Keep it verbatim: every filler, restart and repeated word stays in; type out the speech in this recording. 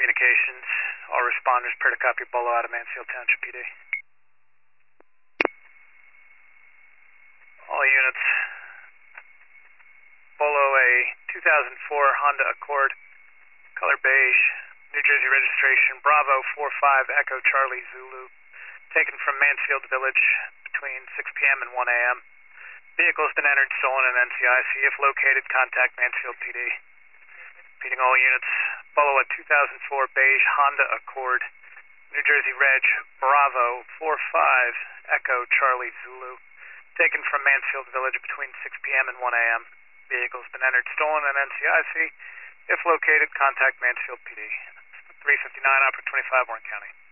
communications. All responders, per to copy, Bolo out of Mansfield Township P D. All units, Bolo a two thousand four Honda Accord, color beige, New Jersey registration, Bravo four five Echo Charlie Zulu, taken from Mansfield Village between six p m and one a m Vehicle has been entered, stolen in N C I C. If located, contact Mansfield P D. Repeating all units, Bolo a two thousand four beige Honda Accord, New Jersey reg, Bravo four five Echo Charlie Zulu, taken from Mansfield Village between six p m and one a m Vehicle has been entered, stolen in N C I C. If located, contact Mansfield P D. three fifty-nine, Opera twenty-five, Warren County.